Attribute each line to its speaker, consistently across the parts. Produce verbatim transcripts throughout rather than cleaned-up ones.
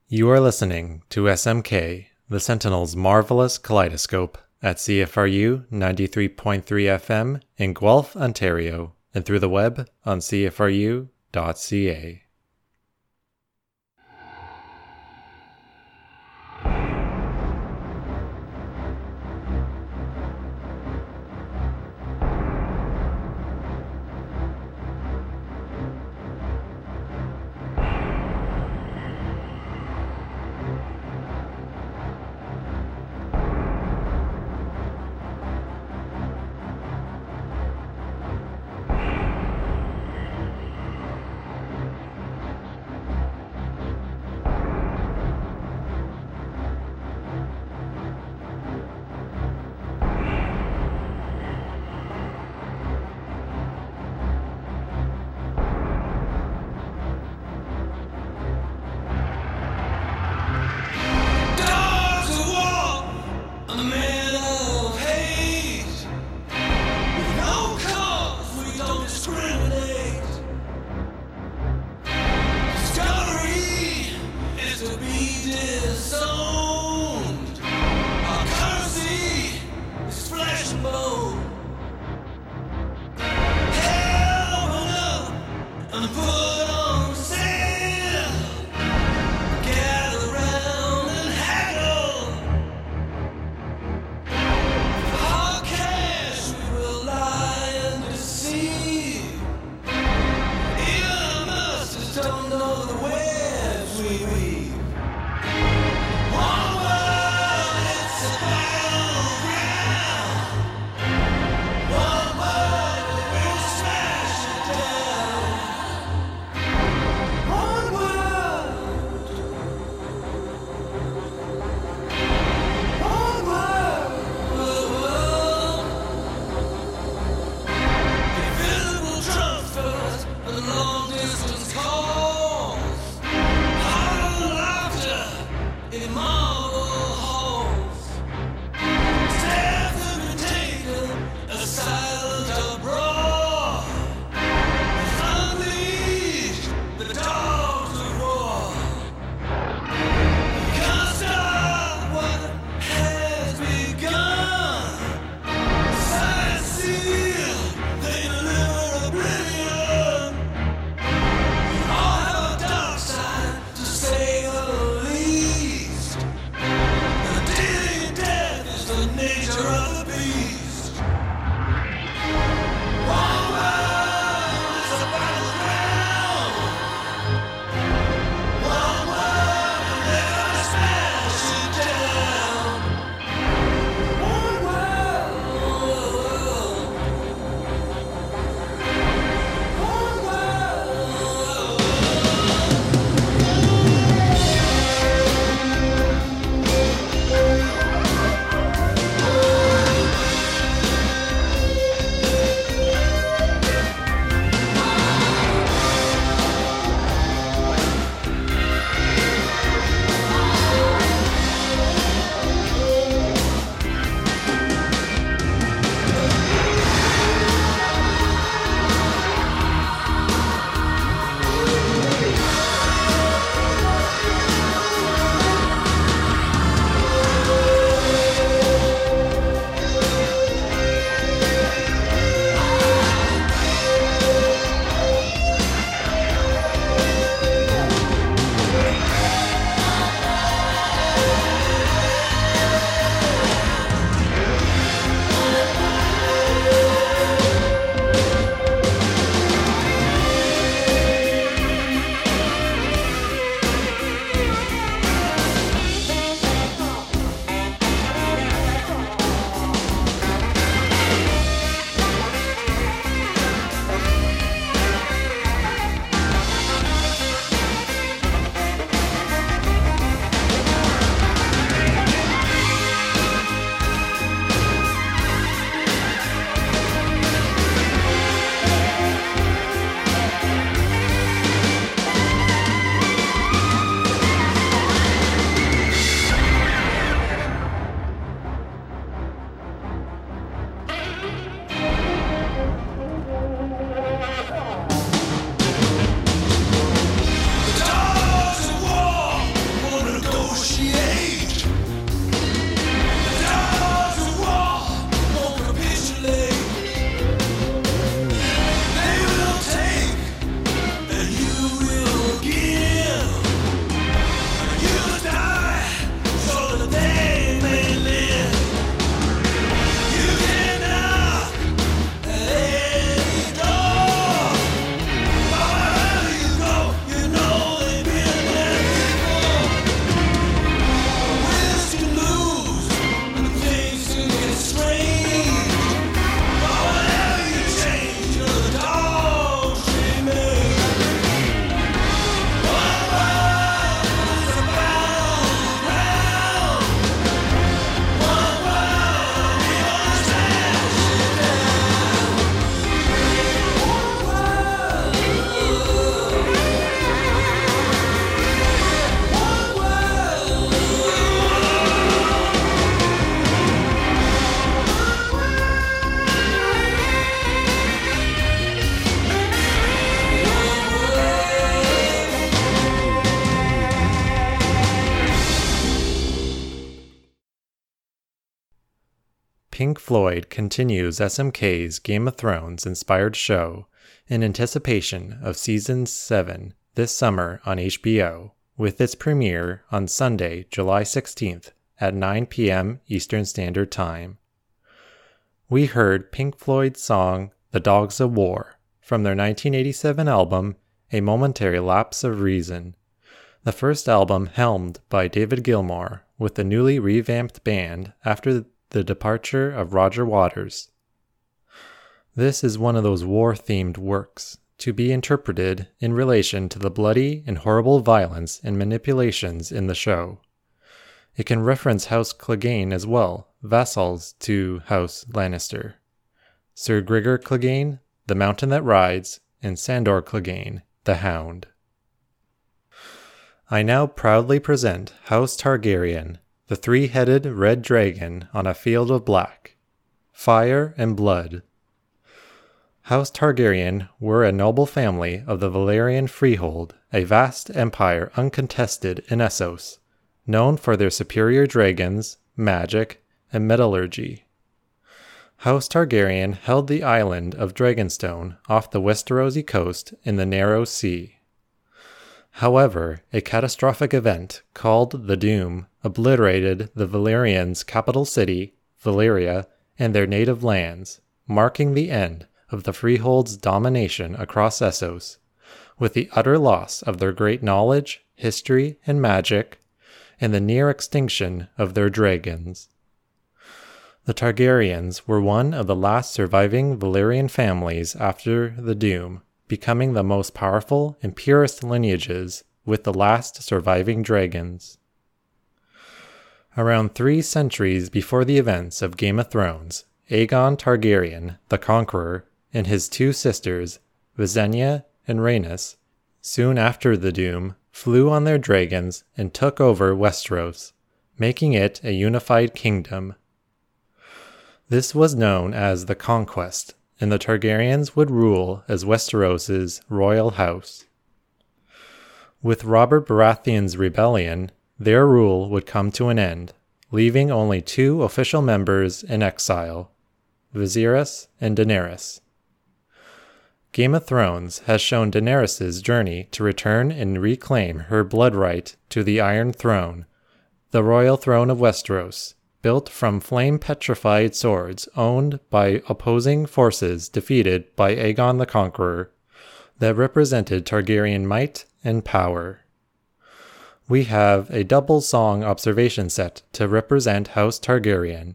Speaker 1: You are listening to S M K, the Sentinel's Marvelous Kaleidoscope, at C F R U ninety-three point three F M in Guelph, Ontario, and through the web on C F R U dot C A. Pink Floyd continues S M K's Game of Thrones inspired show in anticipation of Season seven this summer on H B O, with its premiere on Sunday, July sixteenth at nine p.m. Eastern Standard Time. We heard Pink Floyd's song The Dogs of War from their nineteen eighty-seven album A Momentary Lapse of Reason, the first album helmed by David Gilmour with the newly revamped band after the departure of Roger Waters. This is one of those war-themed works to be interpreted in relation to the bloody and horrible violence and manipulations in the show. It can reference House Clegane as well, vassals to House Lannister. Sir Gregor Clegane, the mountain that rides, and Sandor Clegane, the hound. I now proudly present House Targaryen, the three-headed red dragon on a field of black. Fire and blood. House Targaryen were a noble family of the Valyrian Freehold, a vast empire uncontested in Essos, known for their superior dragons, magic, and metallurgy. House Targaryen held the island of Dragonstone off the Westerosi coast in the Narrow Sea. However, a catastrophic event called the Doom obliterated the Valyrians' capital city, Valyria, and their native lands, marking the end of the Freehold's domination across Essos, with the utter loss of their great knowledge, history, and magic, and the near extinction of their dragons. The Targaryens were one of the last surviving Valyrian families after the Doom, becoming the most powerful and purest lineages with the last surviving dragons. Around three centuries before the events of Game of Thrones, Aegon Targaryen, the Conqueror, and his two sisters, Visenya and Rhaenys, soon after the Doom, flew on their dragons and took over Westeros, making it a unified kingdom. This was known as the Conquest, and the Targaryens would rule as Westeros's royal house. With Robert Baratheon's rebellion, their rule would come to an end, leaving only two official members in exile, Viserys and Daenerys. Game of Thrones has shown Daenerys' journey to return and reclaim her blood right to the Iron Throne, the royal throne of Westeros, built from flame-petrified swords owned by opposing forces defeated by Aegon the Conqueror, that represented Targaryen might and power. We have a double song observation set to represent House Targaryen.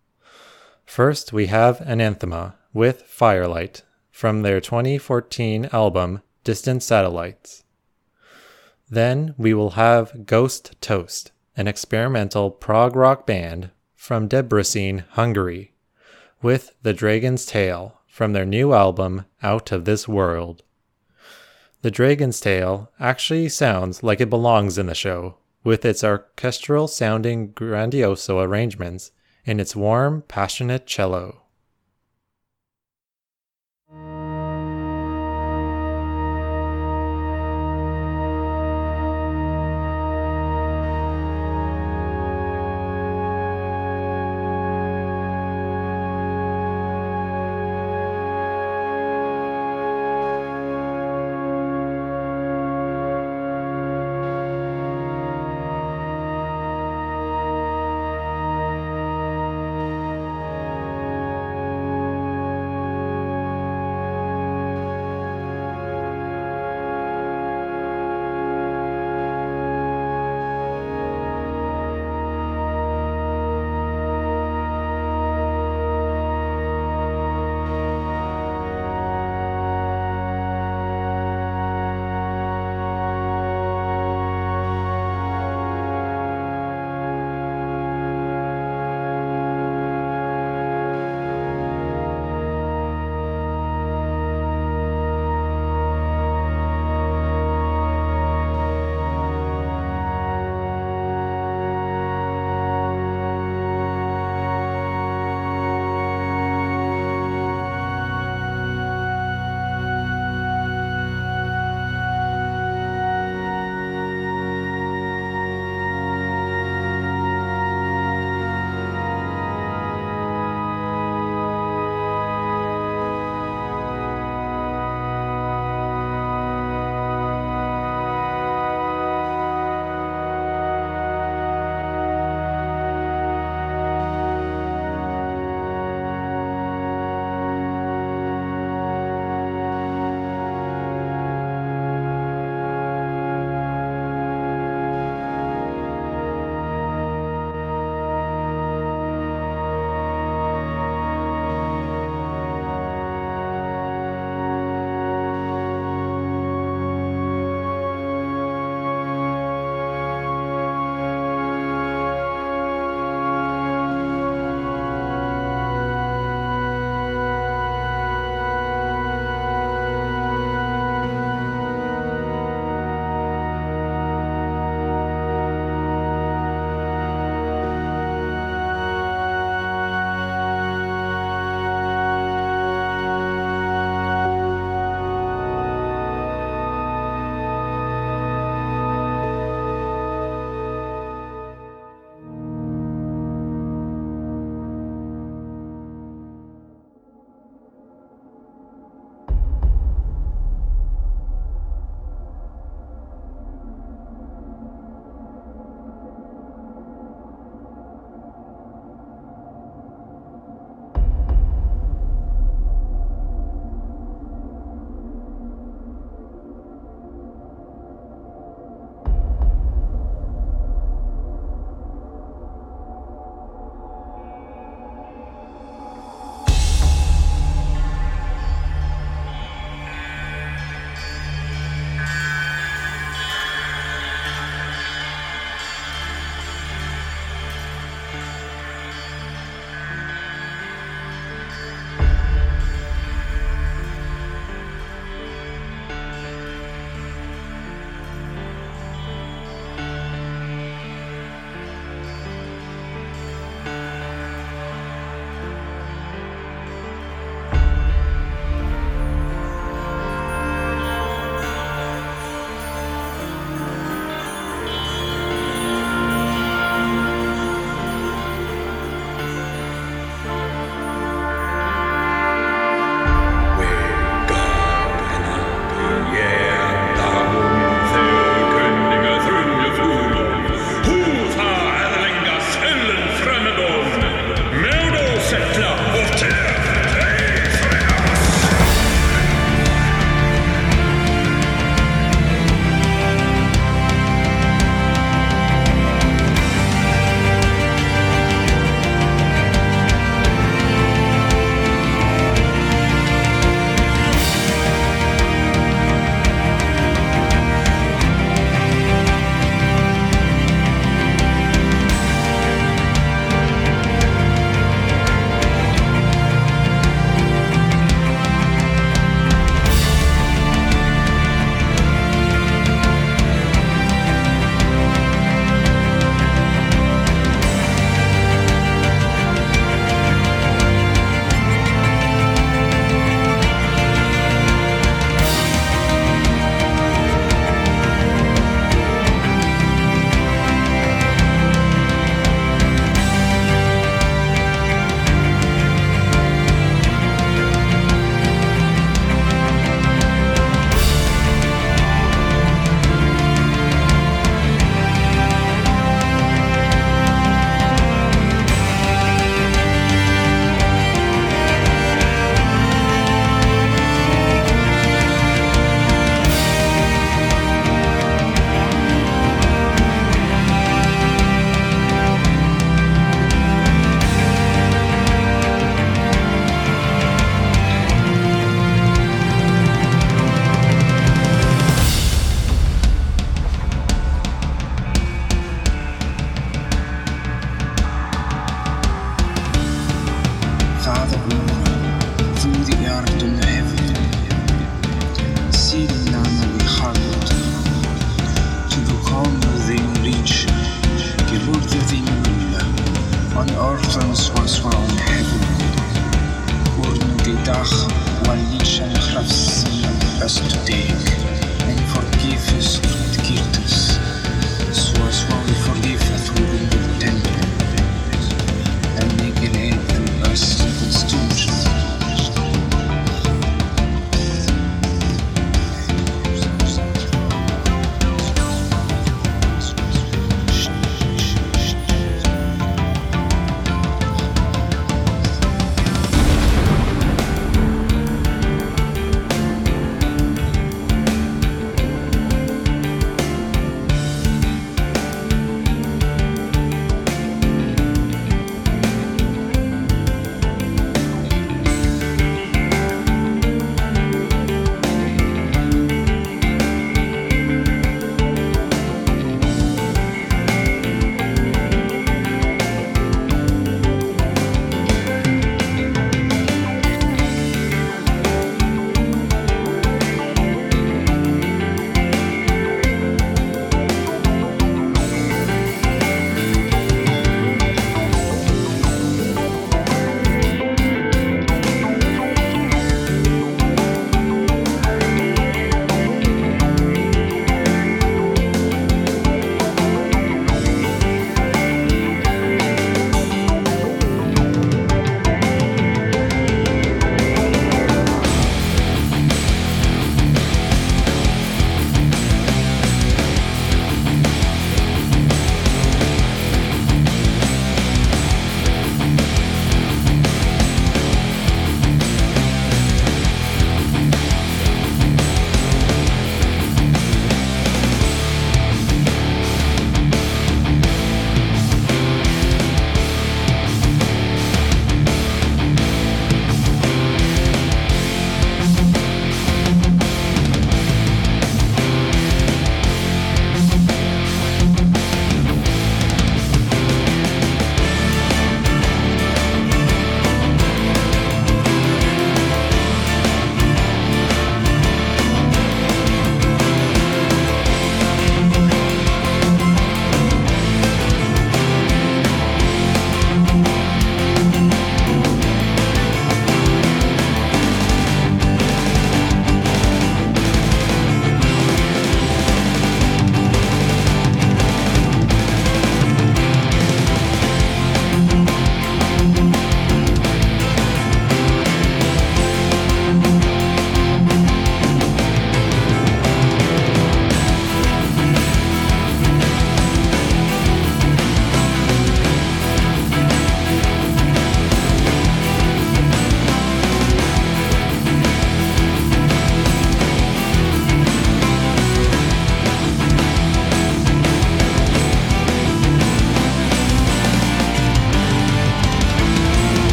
Speaker 1: First, we have Anathema with Firelight from their twenty fourteen album Distant Satellites. Then we will have Ghost Toast, an experimental prog rock band from Debrecen, Hungary, with The Dragon's Tale from their new album Out of This World. The Dragon's Tale actually sounds like it belongs in the show, with its orchestral-sounding grandioso arrangements and its warm, passionate cello.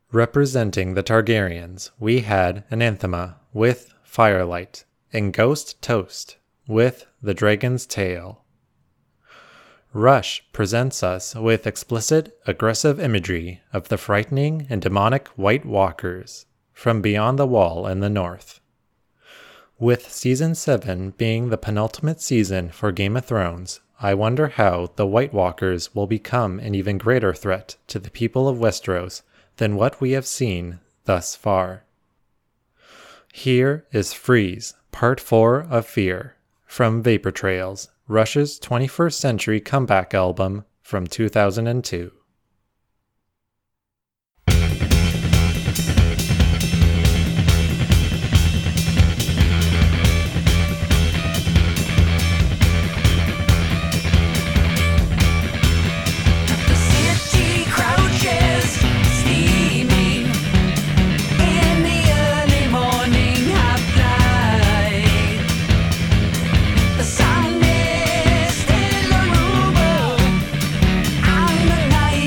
Speaker 1: Representing the Targaryens, we had Anathema with Firelight and Ghost Toast with The Dragon's Tail. Rush presents us with explicit, aggressive imagery of the frightening and demonic White Walkers from beyond the wall in the north. With Season seven being the penultimate season for Game of Thrones, I wonder how the White Walkers will become an even greater threat to the people of Westeros than what we have seen thus far. Here is Freeze, Part four of Fear, from Vapor Trails, Rush's twenty-first century comeback album from two thousand two.
Speaker 2: Night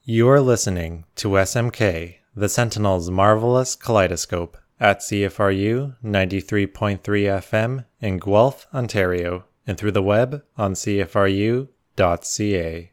Speaker 1: You're listening to S M K, the Sentinel's Marvelous Kaleidoscope, at C F R U ninety-three point three F M in Guelph, Ontario, and through the web on C F R U dot C A.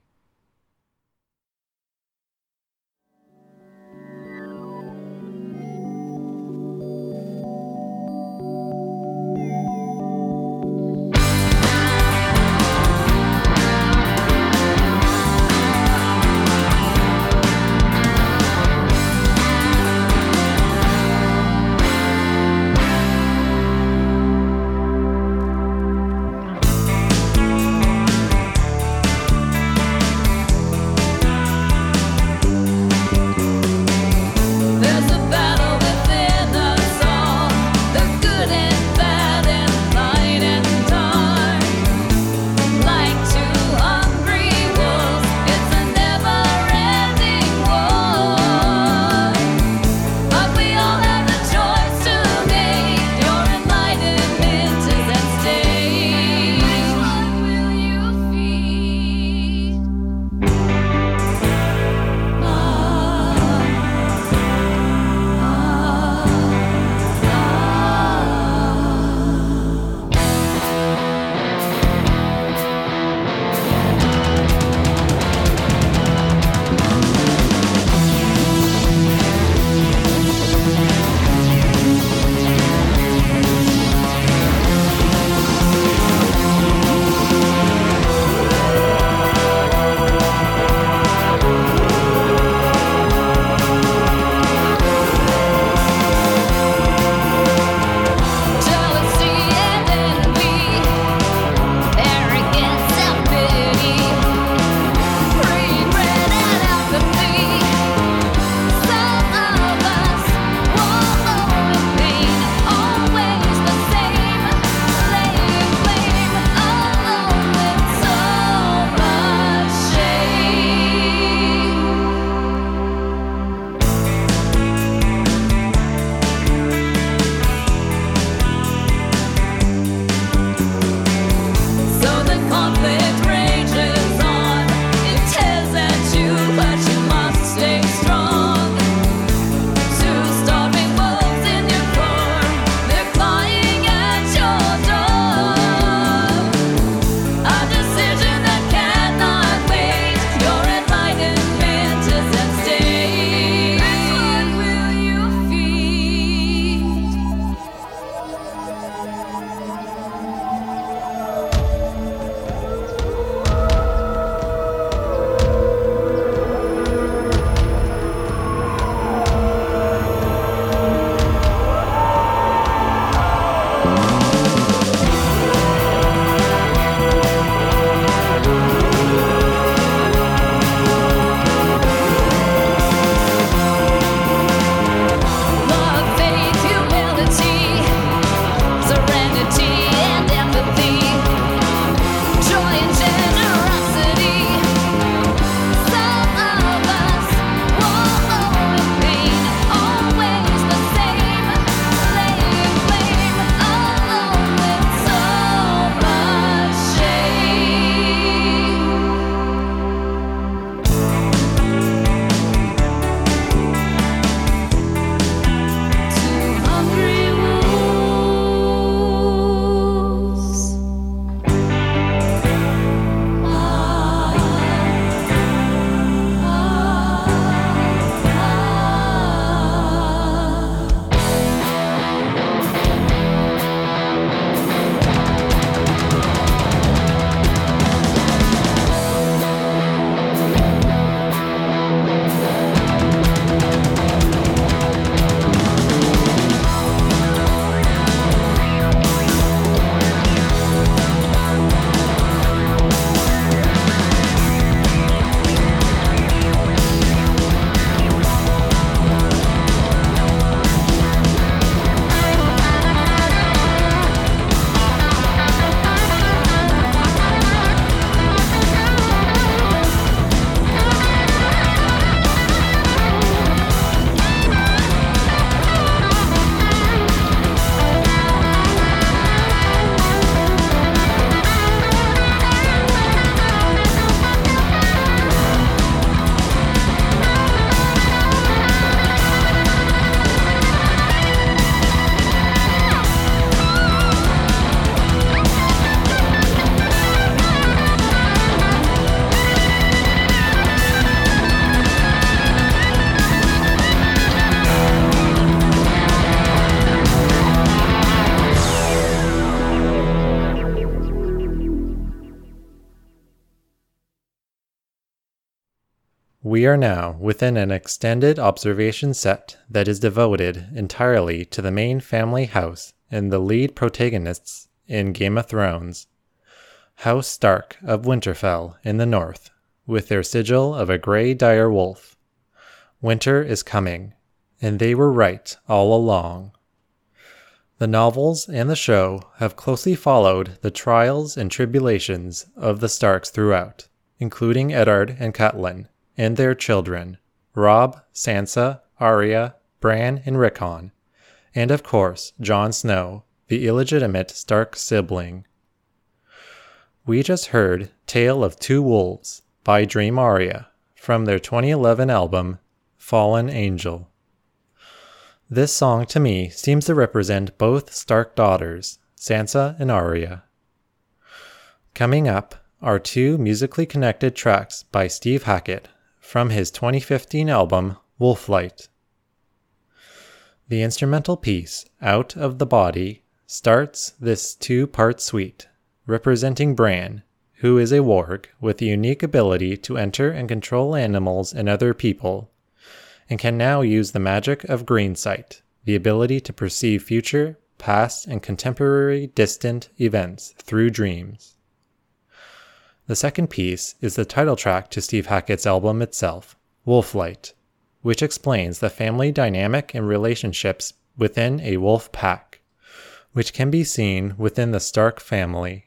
Speaker 1: We are now within an extended observation set that is devoted entirely to the main family house and the lead protagonists in Game of Thrones. House Stark of Winterfell in the north, with their sigil of a grey dire wolf. Winter is coming, and they were right all along. The novels and the show have closely followed the trials and tribulations of the Starks throughout, including Eddard and Catelyn, and their children, Robb, Sansa, Arya, Bran, and Rickon, and of course Jon Snow, the illegitimate Stark sibling. We just heard Tale of Two Wolves by Dream Aria from their twenty eleven album Fallen Angel. This song to me seems to represent both Stark daughters, Sansa and Arya. Coming up are two musically connected tracks by Steve Hackett from his twenty fifteen album Wolflight. The instrumental piece Out of the Body starts this two-part suite, representing Bran, who is a warg with the unique ability to enter and control animals and other people, and can now use the magic of Greensight, the ability to perceive future, past, and contemporary distant events through dreams. The second piece is the title track to Steve Hackett's album itself, Wolflight, which explains the family dynamic and relationships within a wolf pack, which can be seen within the Stark family.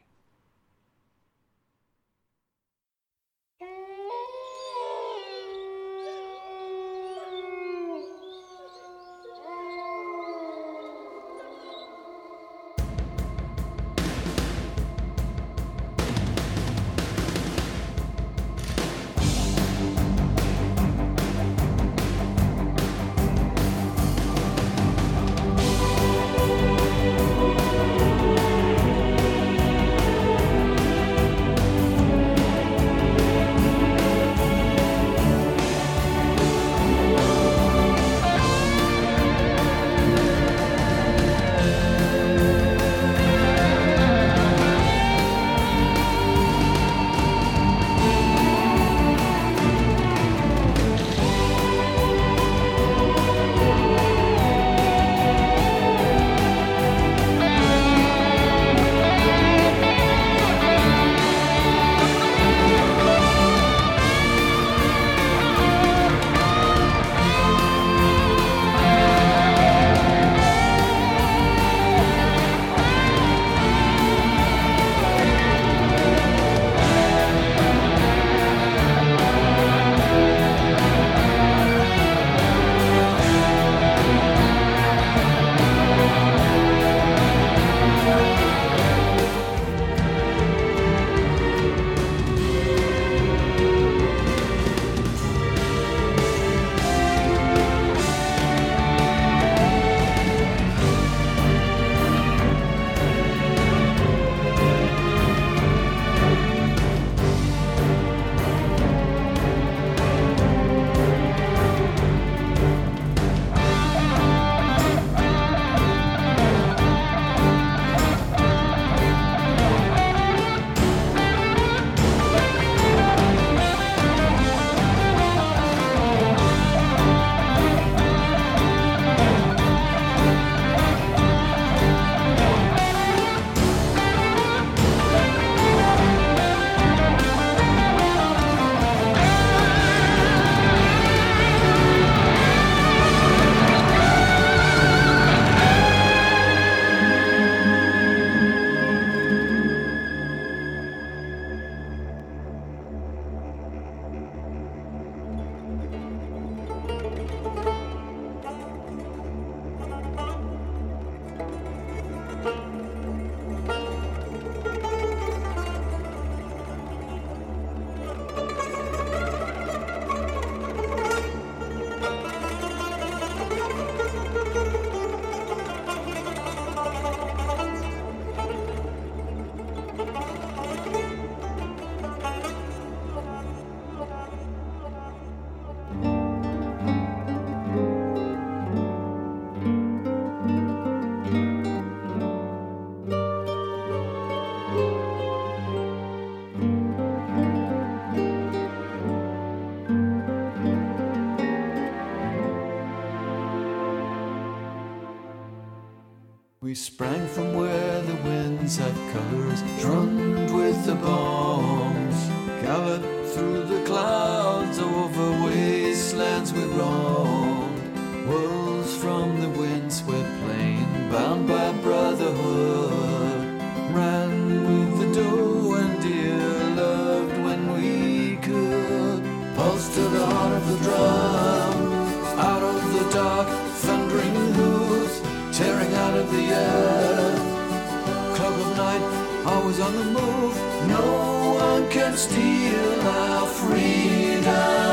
Speaker 2: sprang from where the winds had colors, drummed with the bombs, galloped through the clouds over wastelands we roamed. Wolves from the windswept plain, bound by brotherhood, ran with the doe and deer, loved when we could. Pulse to the heart of the drum, out of the dark, thundering hooves, tearing out of the earth. Cloak of night, always on the move, no one can steal our freedom.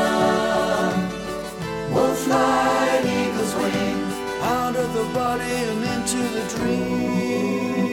Speaker 2: Wolf-like eagle's wing, out of the body and into the dream.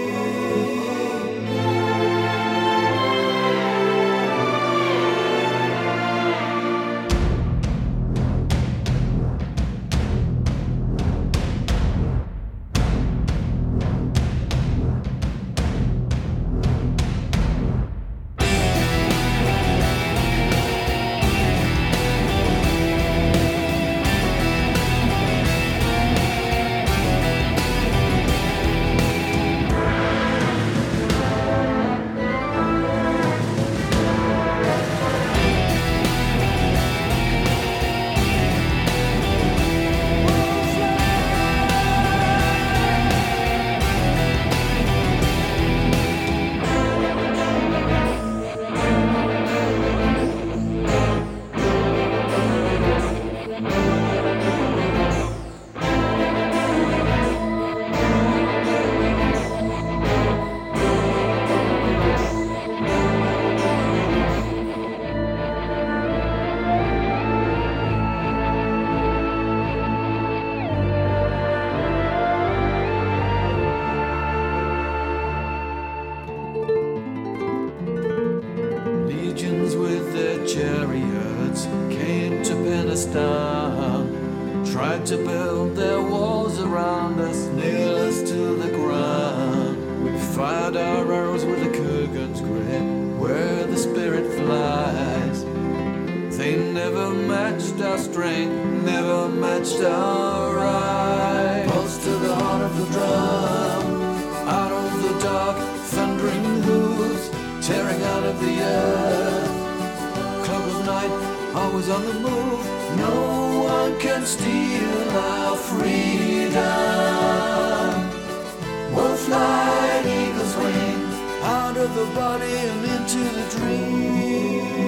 Speaker 2: Chariots came to pin us down, tried to build their walls around us, nail us to the ground. We fired our arrows with a Kurgan's grip, where the spirit flies. They never matched our strength, never matched our eyes. Pulse to the heart of the drum, out of the dark, thundering hooves, tearing out of the earth. Cloak of night, always on the move, no one can steal our freedom. Wolf-like eagle's wing, out of the body and into the dream.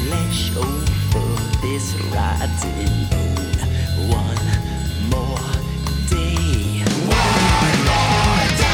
Speaker 3: flesh over this rotten bone. One more day. One more day.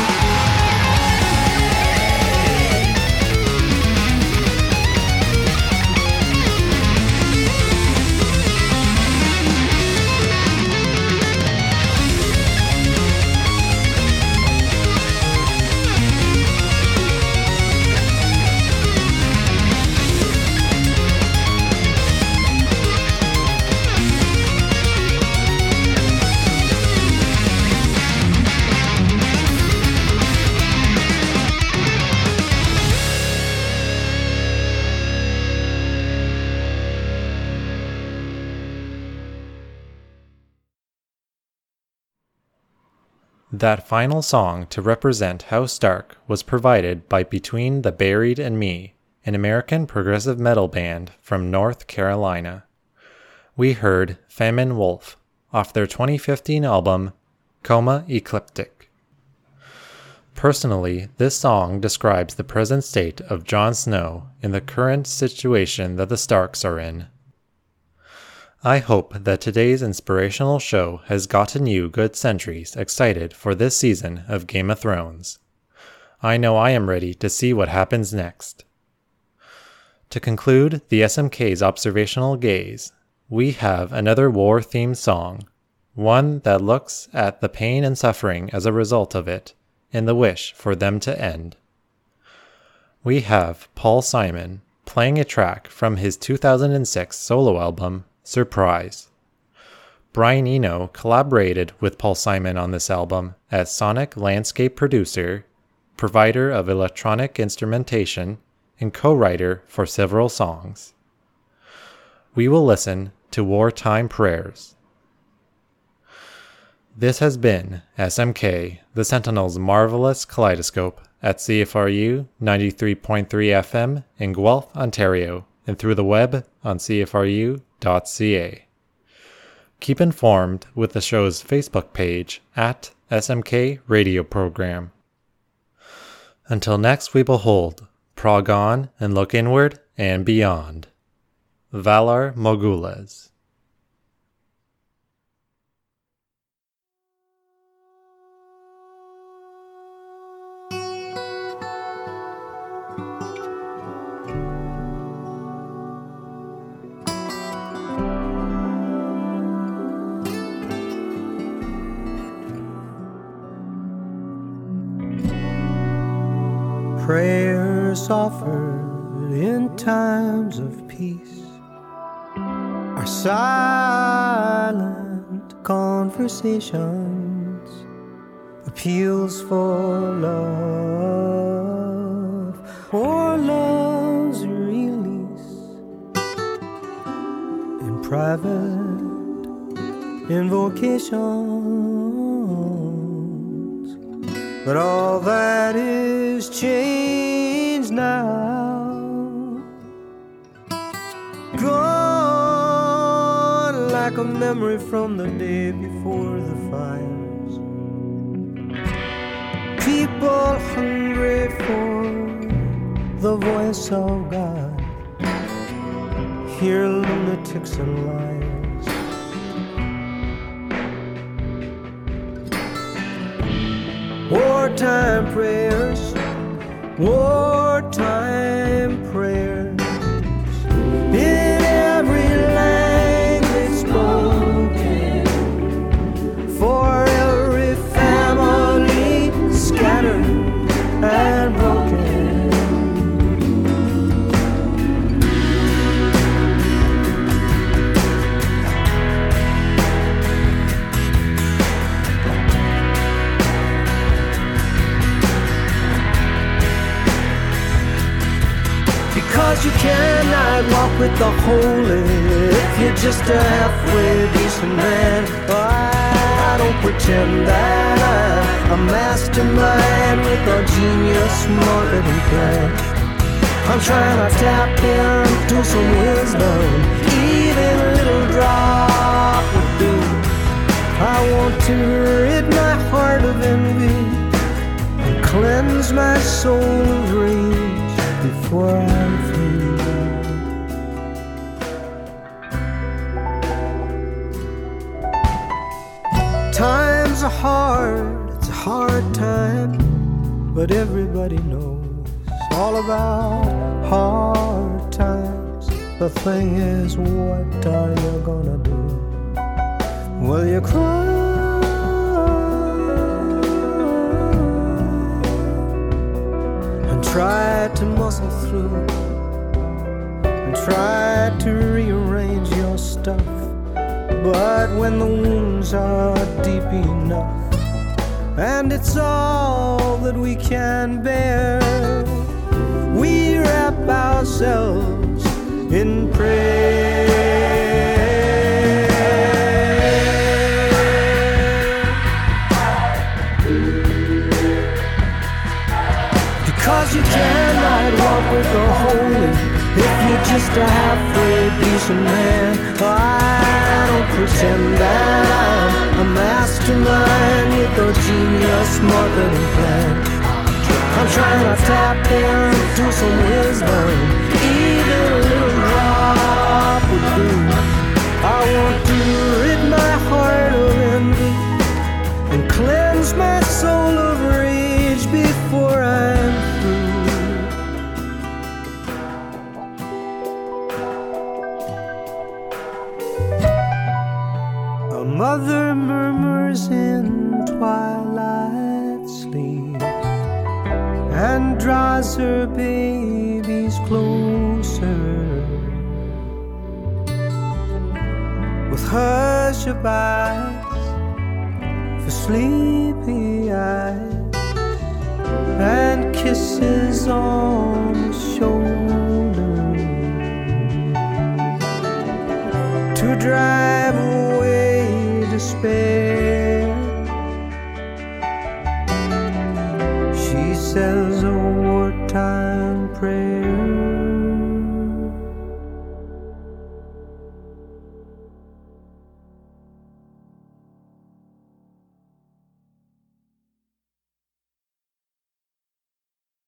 Speaker 1: That final song to represent House Dark was provided by Between the Buried and Me, an American progressive metal band from North Carolina. We heard Famine Wolf off their twenty fifteen album Coma Ecliptic. Personally, this song describes the present state of Jon Snow in the current situation that the Starks are in. I hope that today's inspirational show has gotten you good sentries excited for this season of Game of Thrones. I know I am ready to see what happens next. To conclude the S M K's observational gaze, we have another war-themed song, one that looks at the pain and suffering as a result of it, and the wish for them to end. We have Paul Simon playing a track from his two thousand six solo album, Surprise. Brian Eno collaborated with Paul Simon on this album as sonic landscape producer, provider of electronic instrumentation, and co-writer for several songs. We will listen to Wartime Prayers. This has been S M K, the Sentinel's Marvelous Kaleidoscope at C F R U ninety-three point three F M in Guelph, Ontario, and through the web on C F R U dot C A. Keep informed with the show's Facebook page at S M K Radio Program. Until next we behold, prog on and look inward and beyond. Valar Morghulis.
Speaker 4: Prayers offered in times of peace are silent conversations, appeals for love or love's release in private invocations. But all that is changed now, gone like a memory from the day before the fires. People hungry for the voice of God, hear lunatics and liars. Wartime prayers, wartime prayers, in every language spoken, for every family scattered and broken. Because you cannot walk with the holy if you're just a halfway decent man. I don't pretend that I'm a mastermind with a genius marketing plan. I'm trying to tap into some wisdom, even a little drop would do. I want to rid my heart of envy and cleanse my soul of rage before I'm through. Times are hard, it's a hard time, but everybody knows all about hard times. The thing is, what are you gonna do? Will you cry and try to muscle through and try to rearrange your stuff? But when the wounds are deep enough and it's all that we can bear, we wrap ourselves in prayer. Because you cannot walk with the holy if you're just a halfway decent man. I don't pretend that I'm a mastermind with a genius marketing plan. I'm trying to tap into some wisdom, even a little drop would do. I want to rid my heart of envy and cleanse my soul of rage before I'm through. A mother murmurs in twilight sleep and draws her babies closer with hush-up eyes for sleepy eyes and kisses on the shoulder to drive away despair. She says a wartime prayer.